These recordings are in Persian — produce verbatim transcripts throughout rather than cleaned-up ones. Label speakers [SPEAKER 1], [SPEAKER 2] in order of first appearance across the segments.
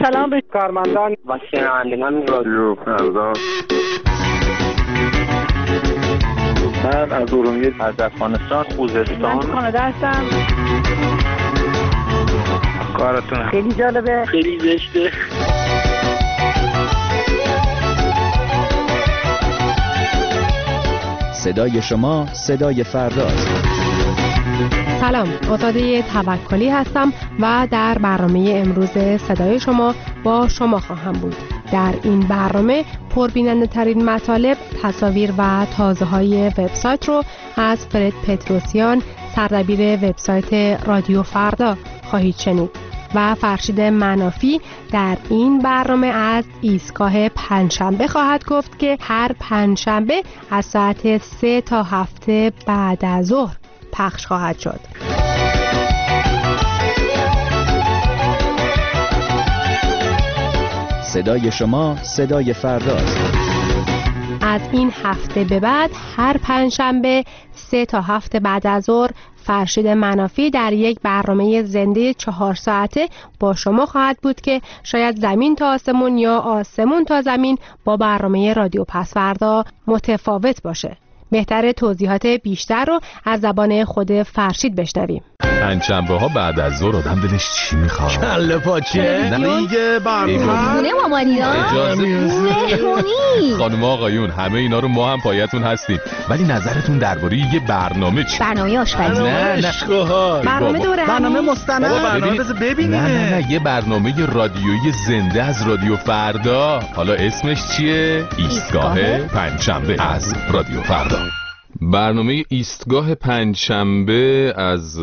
[SPEAKER 1] سلام به
[SPEAKER 2] کارمندان و شنوندگان رادیو فردا.
[SPEAKER 3] من از ارومیه، از افغانستان، خوزستان،
[SPEAKER 1] من کانادا هستم.
[SPEAKER 2] کارتون
[SPEAKER 1] خیلی جالبه،
[SPEAKER 2] خیلی زشته.
[SPEAKER 4] صدای شما صدای فرداست.
[SPEAKER 5] سلام، آزاده توکلی هستم و در برنامه امروز صدای شما با شما خواهم بود. در این برنامه پربیننده ترین مطالب، تصاویر و تازه های وبسایت رو از فرد پتروسیان، سردبیر وبسایت رادیو فردا خواهید شنید و فرشید منافی در این برنامه از ایستگاه پنجشنبه خواهد گفت که هر پنجشنبه از ساعت سه تا هفته بعد از ظهر پخش خواهد شد.
[SPEAKER 4] صدای شما صدای فرداست.
[SPEAKER 5] از این هفته به بعد هر پنجشنبه سه تا هفته بعد از ظهر فرشید منافی در یک برنامه زنده چهار ساعته با شما خواهد بود که شاید زمین تا آسمون یا آسمون تا زمین با برنامه رادیو پس فردا متفاوت باشه. بهتره توضیحات بیشتر رو از زبان خود فرشید بشنویم.
[SPEAKER 6] پنجشنبه ها بعد از ظهر آدم دلش چی میخواد؟
[SPEAKER 7] کله پاچه، دیگه برنامه
[SPEAKER 8] خونه مامانیا،
[SPEAKER 6] اجازه
[SPEAKER 8] مهمونی.
[SPEAKER 6] خانم آقایون همه اینا رو ما هم پایتون هستیم، ولی نظرتون درباره یه برنامه چی؟
[SPEAKER 8] برنامه آشپزی.
[SPEAKER 6] نه نه
[SPEAKER 5] برنامه دوره
[SPEAKER 7] برنامه مستند.
[SPEAKER 6] برنامه
[SPEAKER 7] بذار ببینیم.
[SPEAKER 6] نه نه نه یه برنامه رادیویی زنده از رادیو فردا. حالا اسمش چیه؟ ایستگاه پنجشنبه از رادیو فردا. برنامه ایستگاه پنجشنبه از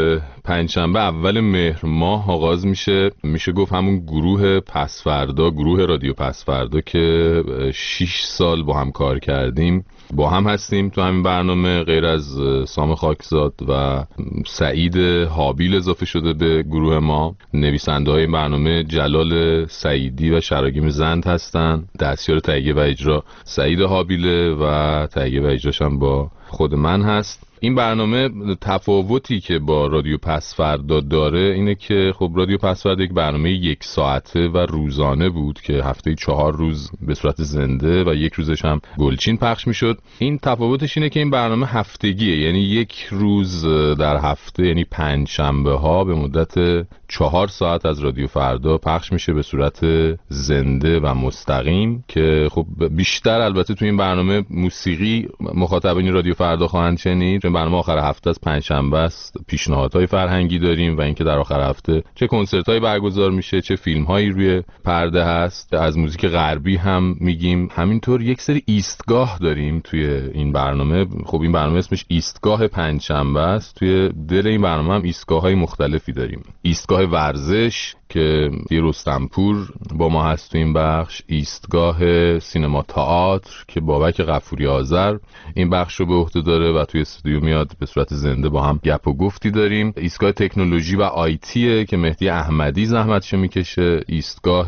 [SPEAKER 6] پنجشنبه اول مهر ماه آغاز میشه. میشه گفت همون گروه پسفردا، گروه رادیو پسفردا که شش سال با هم کار کردیم با هم هستیم تو همین برنامه. غیر از سام خاکزاد و سعید حابیل اضافه شده به گروه ما. نویسنده های برنامه جلال سعیدی و شراگیم زند هستن. دستیار تهیه و اجرا سعید حابیله و تهیه و اجراش هم با خود من هست. این برنامه تفاوتی که با رادیو پسفردا داره اینه که خب رادیو پسفردا یک برنامه یک ساعته و روزانه بود که هفته چهار روز به صورت زنده و یک روزش هم گلچین پخش میشد. این تفاوتش اینه که این برنامه هفتگیه، یعنی یک روز در هفته، یعنی پنج شنبه ها به مدت چهار ساعت از رادیو فردا پخش میشه به صورت زنده و مستقیم که خب بیشتر البته تو این برنامه موسیقی مخاطبین رادیو فردا خواهند شنید. برنامه آخر هفته از پنجشنبه است. پیشنهادهای فرهنگی داریم و اینکه در آخر هفته چه کنسرت‌هایی برگزار میشه، چه فیلم‌هایی روی پرده هست. از موزیک غربی هم میگیم. همینطور یک سری ایستگاه داریم توی این برنامه. خب این برنامه اسمش ایستگاه پنجشنبه است. توی دل این برنامه هم ایستگاه‌های مختلفی داریم. ایستگاه ورزش که رستمپور با ما هست تو این بخش، ایستگاه سینما تئاتر که بابک غفوری آذر این بخش رو به عهده داره و توی استودیو میاد به صورت زنده با هم گپ و گفتی داریم. ایستگاه تکنولوژی و آیتی که مهدی احمدی زحمتشو میکشه. ایستگاه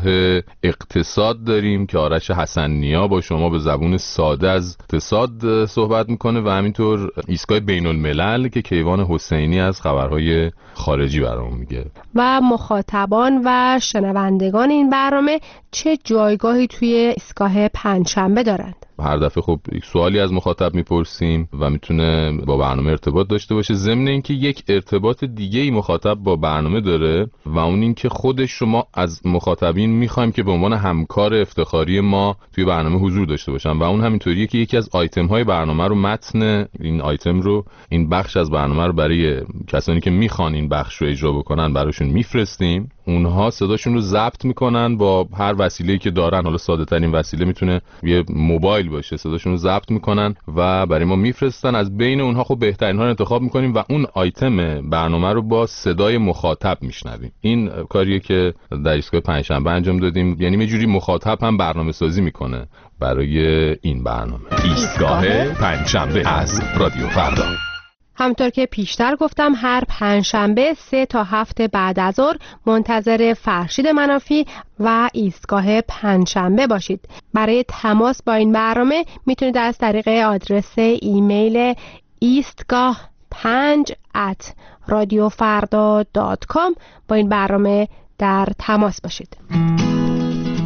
[SPEAKER 6] اقتصاد داریم که آرش حسن‌نیا با شما به زبون ساده از اقتصاد صحبت میکنه و همینطور ایستگاه بین الملل که کیوان حسینی از خبرهای خارجی برامون میگه.
[SPEAKER 5] و مخاطبان و شنوندگان این برنامه چه جایگاهی توی ایستگاه پنجشنبه دارند؟
[SPEAKER 6] هر دفعه خب یک سوالی از مخاطب میپرسیم و میتونه با برنامه ارتباط داشته باشه. ضمن اینکه یک ارتباط دیگه ای مخاطب با برنامه داره و اون اینکه خودش شما از مخاطبین میخوایم که به عنوان همکار افتخاری ما توی برنامه حضور داشته باشن و اون همینطوریه که یکی از آیتم های برنامه رو، متن این آیتم رو، این بخش از برنامه رو برای کسانی که میخوان این بخش رو اجرا بکنن براشون میفرستیم. اونها صداشون رو ضبط میکنن با هر وسیله‌ای که دارن. حالا ساده ترین وسیله میتونه یه موبایل باشه. صداشون رو ضبط میکنن و برای ما میفرستن. از بین اونها خب بهترین ها رو انتخاب میکنیم و اون آیتم برنامه رو با صدای مخاطب میشنویم. این کاریه که در ایستگاه پنجشنبه انجام دادیم. یعنی یه جوری مخاطب هم برنامه سازی میکنه برای این برنامه. ایستگاه پنجشنبه از رادیو فردا.
[SPEAKER 5] همطور که پیشتر گفتم هر پنجشنبه سه تا هفته بعد از ظهر منتظر فرشید منافی و ایستگاه پنجشنبه باشید. برای تماس با این برنامه میتونید از طریق آدرس ایمیل ایستگاه پنج ات رادیو فردا دات کام با این برنامه در تماس باشید.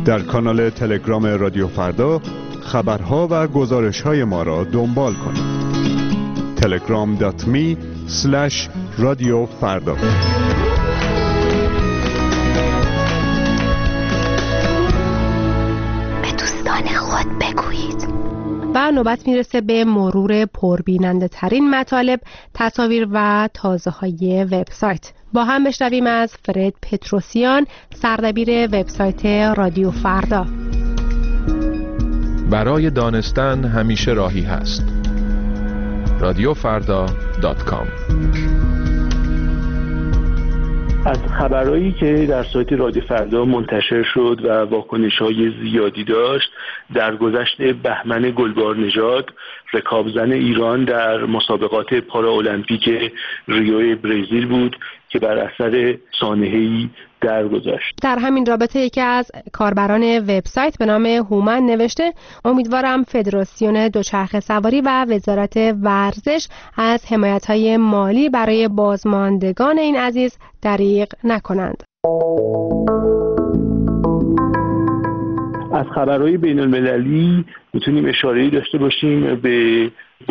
[SPEAKER 1] در کانال تلگرام رادیو فردا خبرها و گزارش‌های ما را دنبال کنید. تلگرام دات می اسلش رادیو فردا.
[SPEAKER 8] به دوستان خود بگویید.
[SPEAKER 5] و نوبت میرسه به مرور پربیننده ترین مطالب، تصاویر و تازه های وبسایت. با هم بشنویم از فرد پتروسیان، سردبیر وبسایت رادیو فردا.
[SPEAKER 9] برای دانستن همیشه راهی هست. رادیو فردا دات کام.
[SPEAKER 3] از خبرهایی که در سایت رادیو فردا منتشر شد و واکنش‌های زیادی داشت، در گذشت بهمن گلبارنژاد، رکابزن ایران در مسابقات پارالمپیک ریو برزیل بود که بر اثر سانحه‌ای درگذشت.
[SPEAKER 5] در همین رابطه یکی از کاربران وبسایت به نام هومن نوشته: امیدوارم فدراسیون دوچرخه سواری و وزارت ورزش از حمایت‌های مالی برای بازماندگان این عزیز دریغ نکنند.
[SPEAKER 3] از خبرهای بین المللی میتونیم اشاره‌ای داشته باشیم به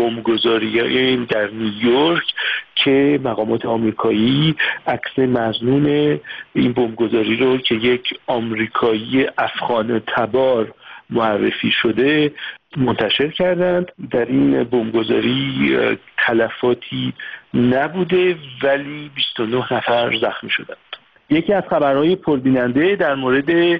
[SPEAKER 3] بمبگذاری در نیویورک که مقامات آمریکایی عکس مظنون این بمبگذاری رو که یک آمریکایی افغان تبار معرفی شده منتشر کردند. در این بمبگذاری تلفاتی نبوده ولی بیست و نه نفر زخمی شدند. یکی از خبرهای پربیننده در مورد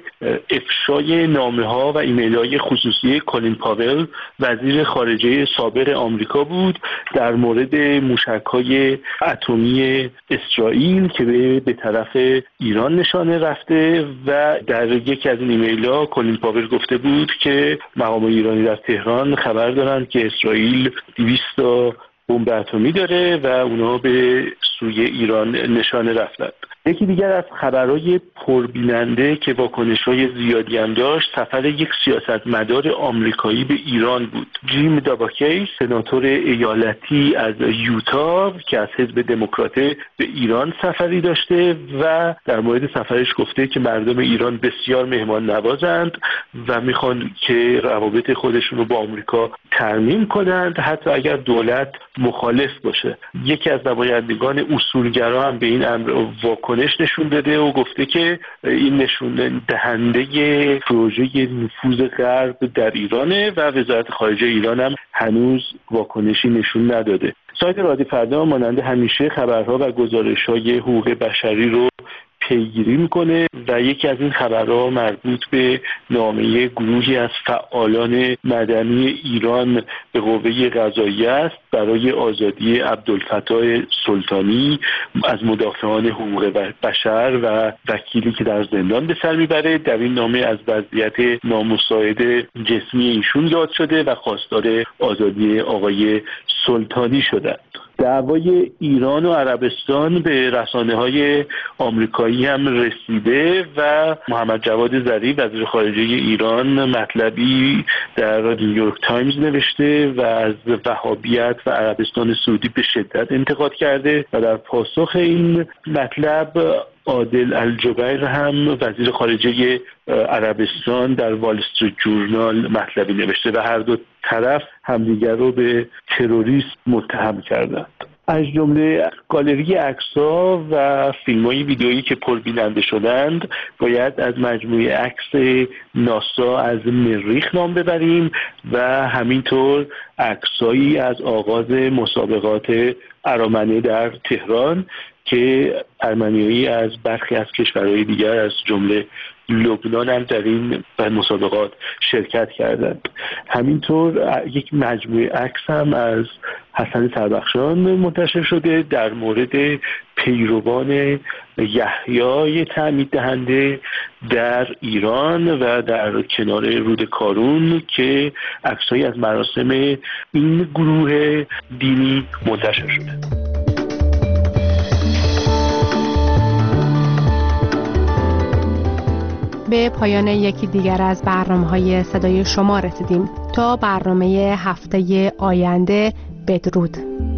[SPEAKER 3] افشای نامه‌ها و ایمیل‌های خصوصی کلین پاول، وزیر خارجه سابق آمریکا بود، در مورد موشک‌های اتمی اسرائیل که به طرف ایران نشانه رفته و در یکی از این ایمیل‌ها کلین پاول گفته بود که مقامات ایرانی در تهران خبر دارند که اسرائیل دویست تا بمب اتمی داره و اونا به سوی ایران نشانه رفتند. یکی دیگر از خبرهای پربیننده که واکنش‌های زیادی هم داشت، سفر یک سیاستمدار آمریکایی به ایران بود. جیم داباکی، سناتور ایالتی از یوتا که از حزب دموکرات به ایران سفری داشته و در مورد سفرش گفته که مردم ایران بسیار مهمان نوازند و میخوان که روابط خودشون رو با آمریکا ترمیم کنند حتی اگر دولت مخالف باشه. یکی از نمایندگان اصولگرا هم به این امر واکنش نشون داده و گفته که این نشون دهنده پروژه نفوذ غرب در ایرانه و وزارت خارجه ایران هم هنوز واکنشی نشون نداده. سایت رادیو فردا مانند همیشه خبرها و گزارش‌های حقوق بشری رو پیگیری میکنه و یکی از این خبرها مربوط به نامه گروهی از فعالان مدنی ایران به قوه قضاییه است برای آزادی عبدالفتاح سلطانی از مدافعان حقوق بشر و وکیلی که در زندان به سر میبره. در این نامه از وضعیت نامساعد جسمی ایشون یاد شده و خواستار آزادی آقای سلطانی شده. دعوای ایران و عربستان به رسانه‌های آمریکایی هم رسیده و محمد جواد ظریف وزیر خارجه ایران مطلبی در نیویورک تایمز نوشته و از وهابیت و عربستان سعودی به شدت انتقاد کرده و در پاسخ این مطلب عادل الجبیر هم وزیر خارجه عربستان در وال استریت جورنال مطلبی نوشته و هر دو طرف همدیگر رو به تروریسم متهم کردند. از جمله گالری عکس‌ها و فیلم‌های ویدئویی که پربیننده شدند باید از مجموعه عکس ناسا از مریخ نام ببریم و همینطور عکسایی از آغاز مسابقات ارامنه در تهران که ارمنیایی از برخی از کشورهای دیگر از جمله لبنان هم در این مسابقات شرکت کردند. همینطور یک مجموعه عکس هم از حسن سربخشان منتشر شده در مورد پیروان یحیی تعمید دهنده در ایران و در کنار رود کارون که عکسایی از مراسم این گروه دینی منتشر شده.
[SPEAKER 5] به پایان یکی دیگر از برنامه‌های صدای شما رسیدیم. تا برنامه هفته آینده بدرود.